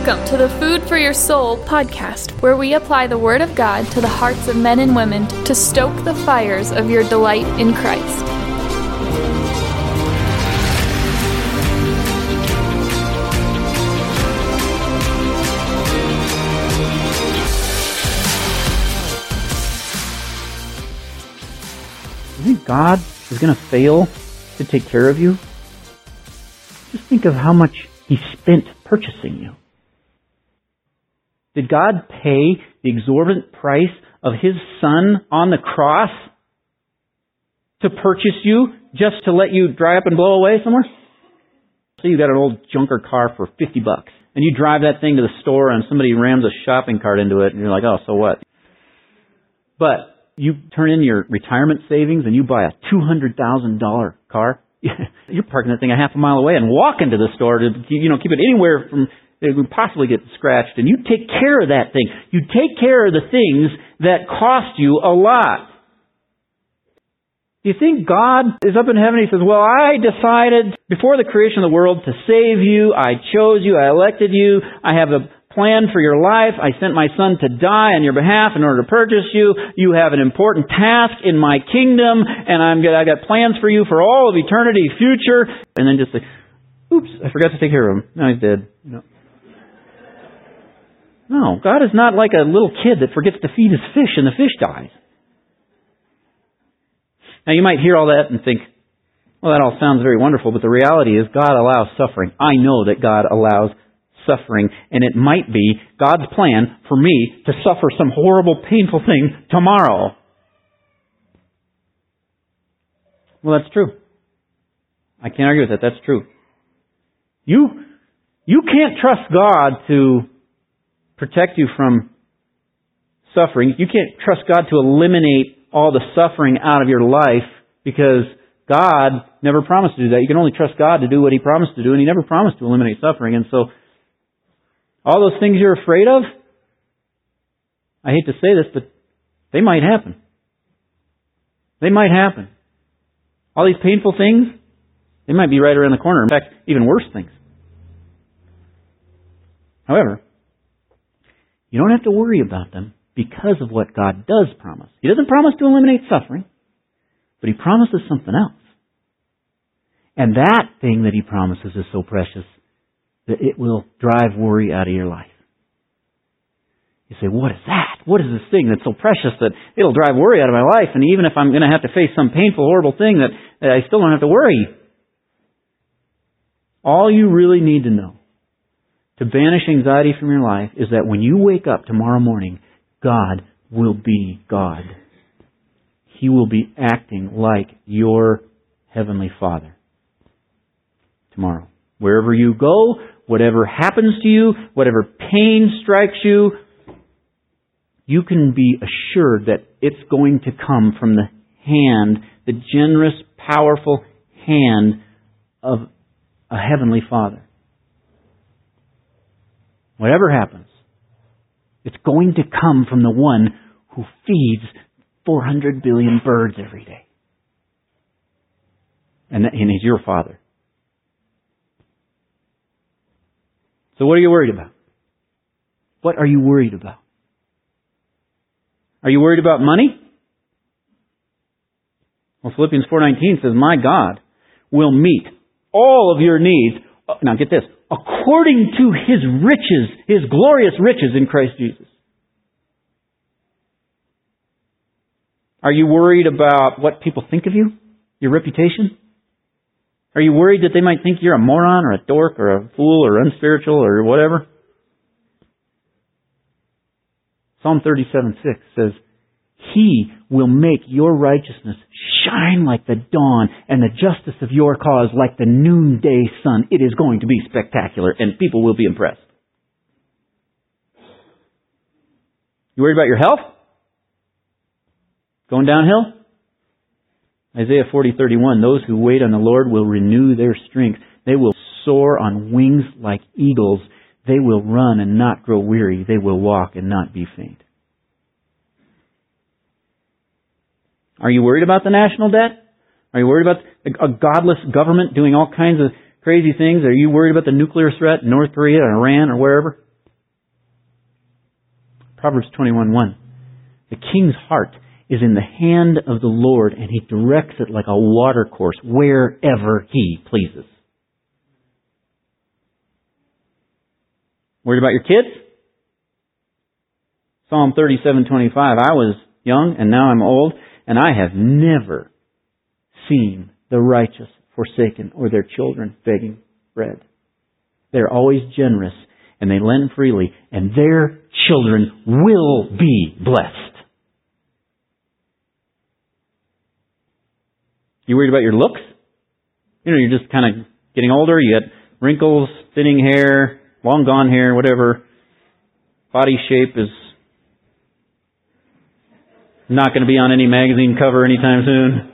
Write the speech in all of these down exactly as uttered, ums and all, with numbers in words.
Welcome to the Food for Your Soul podcast, where we apply the Word of God to the hearts of men and women to stoke the fires of your delight in Christ. You think God is going to fail to take care of you? Just think of how much He spent purchasing you. Did God pay the exorbitant price of His Son on the cross to purchase you just to let you dry up and blow away somewhere? So you got an old junker car for fifty bucks, and you drive that thing to the store and somebody rams a shopping cart into it, and you're like, oh, so what? But you turn in your retirement savings and you buy a two hundred thousand dollars car. You're parking that thing a half a mile away and walking to the store to, you know, keep it anywhere from it would possibly get scratched. And you take care of that thing. You take care of the things that cost you a lot. Do you think God is up in heaven? He says, well, I decided before the creation of the world to save you. I chose you. I elected you. I have a plan for your life. I sent my Son to die on your behalf in order to purchase you. You have an important task in my kingdom, and I'm I got plans for you for all of eternity, future. And then just say, oops, I forgot to take care of him. No, he's dead. No. No, God is not like a little kid that forgets to feed his fish and the fish dies. Now you might hear all that and think, well, that all sounds very wonderful, but the reality is God allows suffering. I know that God allows suffering, and it might be God's plan for me to suffer some horrible, painful thing tomorrow. Well, that's true. I can't argue with that. That's true. You, you can't trust God to protect you from suffering. You can't trust God to eliminate all the suffering out of your life because God never promised to do that. You can only trust God to do what He promised to do, and He never promised to eliminate suffering. And so all those things you're afraid of, I hate to say this, but they might happen. They might happen. All these painful things, they might be right around the corner. In fact, even worse things. However, you don't have to worry about them because of what God does promise. He doesn't promise to eliminate suffering, but He promises something else. And that thing that He promises is so precious that it will drive worry out of your life. You say, what is that? What is this thing that's so precious that it'll drive worry out of my life? And even if I'm going to have to face some painful, horrible thing, that, that I still don't have to worry. All you really need to know to banish anxiety from your life is that when you wake up tomorrow morning, God will be God. He will be acting like your Heavenly Father tomorrow. Wherever you go, whatever happens to you, whatever pain strikes you, you can be assured that it's going to come from the hand, the generous, powerful hand of a Heavenly Father. Whatever happens, it's going to come from the one who feeds four hundred billion birds every day. And, and He's your Father. So what are you worried about? What are you worried about? Are you worried about money? Well, Philippians four nineteen says, my God will meet all of your needs. Now get this. According to His riches, His glorious riches in Christ Jesus. Are you worried about what people think of you? Your reputation? Are you worried that they might think you're a moron or a dork or a fool or unspiritual or whatever? Psalm thirty-seven six says, He will make your righteousness shine like the dawn and the justice of your cause like the noonday sun. It is going to be spectacular and people will be impressed. You worried about your health? Going downhill? Isaiah forty thirty-one, those who wait on the Lord will renew their strength. They will soar on wings like eagles. They will run and not grow weary. They will walk and not be faint. Are you worried about the national debt? Are you worried about a godless government doing all kinds of crazy things? Are you worried about the nuclear threat in North Korea or Iran or wherever? Proverbs twenty-one one. The king's heart is in the hand of the Lord, and He directs it like a watercourse wherever He pleases. Worried about your kids? Psalm thirty-seven twenty-five. I was young and now I'm old, and I have never seen the righteous forsaken or their children begging bread. They're always generous and they lend freely, and their children will be blessed. You worried about your looks? You know, you're just kind of getting older, you got wrinkles, thinning hair, long gone hair, whatever. Body shape is not going to be on any magazine cover anytime soon.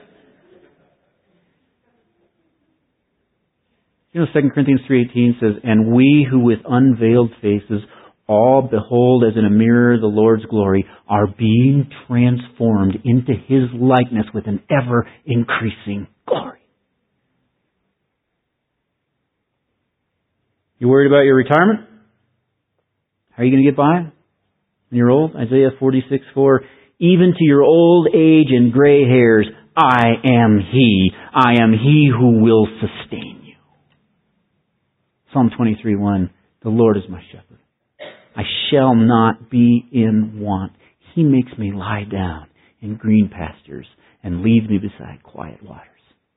You know, Second Corinthians three eighteen says, "And we who with unveiled faces all behold as in a mirror the Lord's glory are being transformed into His likeness with an ever-increasing glory." You worried about your retirement? How are you going to get by when you're old? Isaiah forty-six four. "Even to your old age and gray hairs, I am He. I am He who will sustain you." Psalm twenty-three one. "The Lord is my shepherd. I shall not be in want. He makes me lie down in green pastures and leads me beside quiet waters."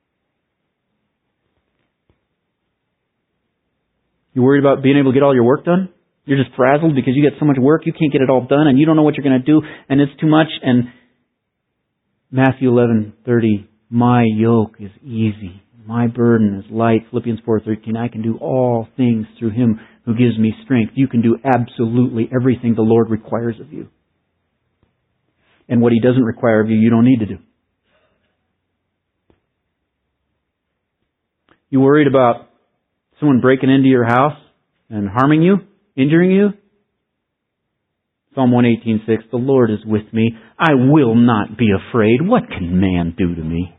You worried about being able to get all your work done? You're just frazzled because you get so much work, you can't get it all done, and you don't know what you're going to do, and it's too much. And Matthew eleven thirty, "My yoke is easy, my burden is light." Philippians four thirteen, "I can do all things through Him who gives me strength." You can do absolutely everything the Lord requires of you. And what He doesn't require of you, you don't need to do. You worried about someone breaking into your house and harming you, injuring you? Psalm one eighteen six, "The Lord is with me. I will not be afraid. What can man do to me?"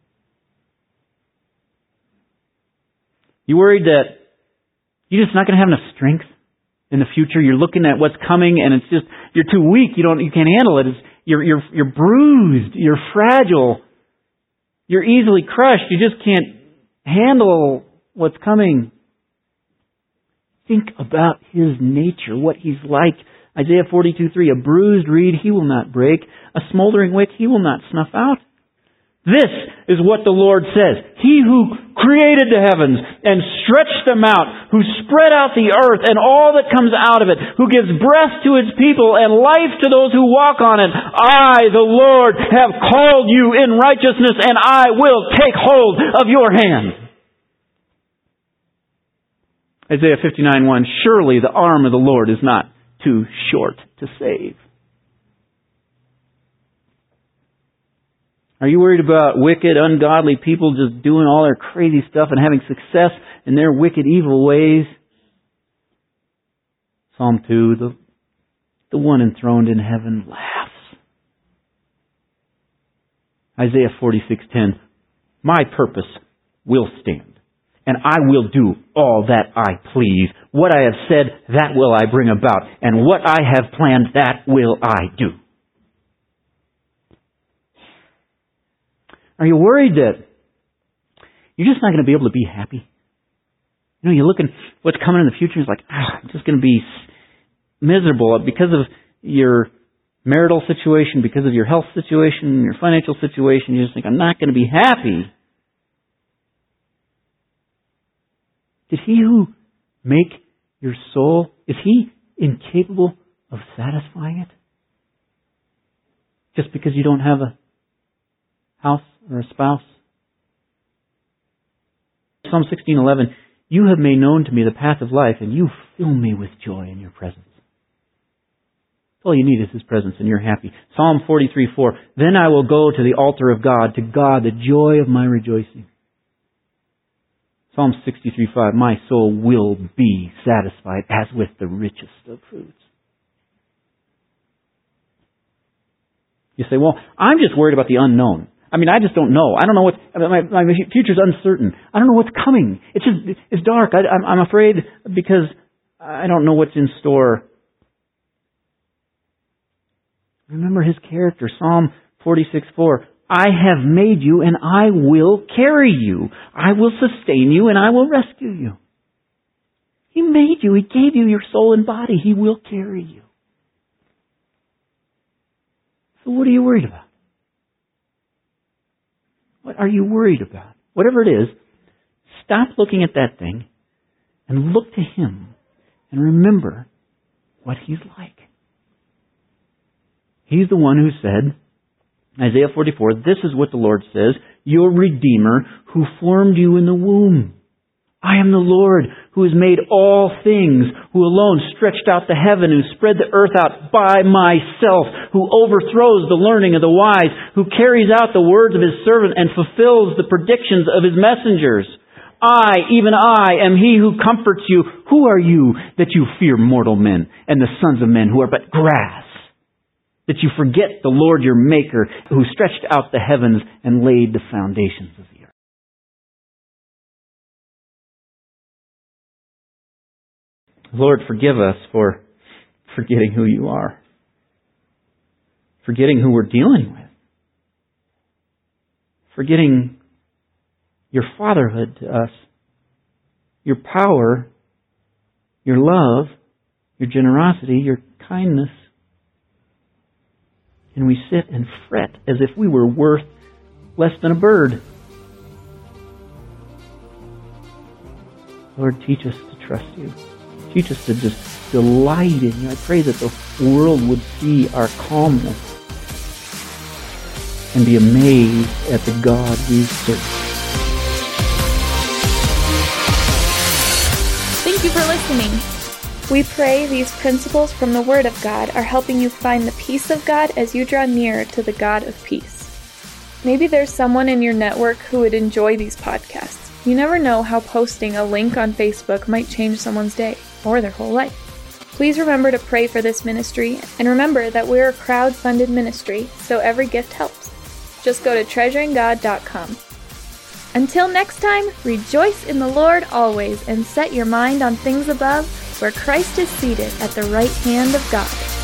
You worried that you're just not going to have enough strength in the future? You're looking at what's coming and it's just, you're too weak. You don't, you can't handle it. It's, you're, you're, you're bruised. You're fragile. You're easily crushed. You just can't handle what's coming. Think about His nature, what He's like. Isaiah forty-two three, "A bruised reed He will not break, a smoldering wick He will not snuff out." This is what the Lord says. "He who created the heavens and stretched them out, who spread out the earth and all that comes out of it, who gives breath to His people and life to those who walk on it. I, the Lord, have called you in righteousness, and I will take hold of your hand." Isaiah fifty-nine one, "Surely the arm of the Lord is not too short to save." Are you worried about wicked, ungodly people just doing all their crazy stuff and having success in their wicked, evil ways? Psalm two, the, the one enthroned in heaven laughs. Isaiah forty-six ten, "My purpose will stand, and I will do all that I please. What I have said, that will I bring about, and what I have planned, that will I do." Are you worried that you're just not going to be able to be happy? You know, you're looking what's coming in the future, it's like, ah, I'm just going to be miserable because of your marital situation, because of your health situation, your financial situation. You just think, I'm not going to be happy. Did He who make your soul, is He incapable of satisfying it? Just because you don't have a house or a spouse? Psalm sixteen eleven, "You have made known to me the path of life, and you fill me with joy in your presence." All you need is His presence, and you're happy. Psalm forty-three four, "Then I will go to the altar of God, to God the joy of my rejoicing." Psalm sixty-three five, "My soul will be satisfied as with the richest of foods." You say, "Well, I'm just worried about the unknown. I mean, I just don't know. I don't know what, my, my future's uncertain. I don't know what's coming. It's just, it's dark. I, I'm, I'm afraid because I don't know what's in store." Remember his character, Psalm forty-six four. I have made you and I will carry you. I will sustain you and I will rescue you. He made you. He gave you your soul and body. He will carry you. So what are you worried about? What are you worried about? Whatever it is, stop looking at that thing and look to Him and remember what He's like. He's the one who said, Isaiah forty-four, this is what the Lord says, your Redeemer who formed you in the womb. I am the Lord who has made all things, who alone stretched out the heaven, who spread the earth out by myself, who overthrows the learning of the wise, who carries out the words of His servant and fulfills the predictions of His messengers. I, even I, am He who comforts you. Who are you that you fear mortal men and the sons of men who are but grass? That you forget the Lord your Maker, who stretched out the heavens and laid the foundations of the earth. Lord, forgive us for forgetting who You are. Forgetting who we're dealing with. Forgetting Your fatherhood to us. Your power, Your love, Your generosity, Your kindness. And we sit and fret as if we were worth less than a bird. Lord, teach us to trust You. Teach us to just delight in You. I pray that the world would see our calmness and be amazed at the God we serve. Thank you for listening. We pray these principles from the Word of God are helping you find the peace of God as you draw nearer to the God of peace. Maybe there's someone in your network who would enjoy these podcasts. You never know how posting a link on Facebook might change someone's day or their whole life. Please remember to pray for this ministry, and remember that we're a crowd-funded ministry, so every gift helps. Just go to treasuring god dot com. Until next time, rejoice in the Lord always and set your mind on things above, where Christ is seated at the right hand of God.